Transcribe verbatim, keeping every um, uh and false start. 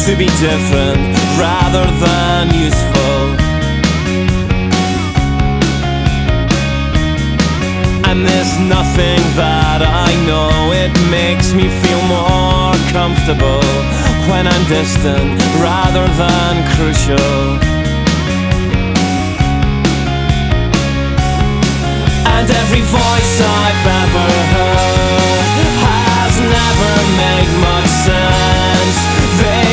to be different rather than useful. And there's nothing that I know, it makes me feel more comfortable when I'm distant rather than crucial. And every voice I've ever